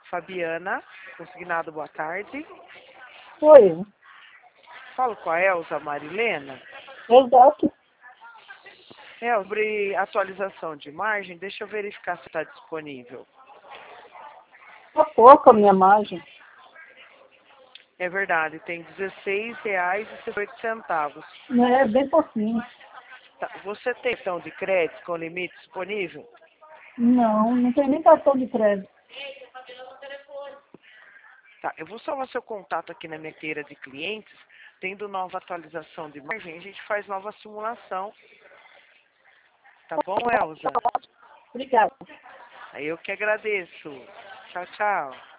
Fabiana, consignado, boa tarde. Oi, Falo com a Elza Marilena. exato. Sobre atualização de margem, deixa eu verificar se está disponível. Tá pouco a minha margem. É verdade, tem R$16,68. É bem pouquinho. Tá, você tem cartão de crédito com limite disponível? Não tem nem cartão de crédito. Tá, eu vou salvar seu contato aqui na minha carteira de clientes. Tendo nova atualização de margem, a gente faz nova simulação. Tá bom, Elza? Obrigada. Aí eu que agradeço. Tchau, tchau.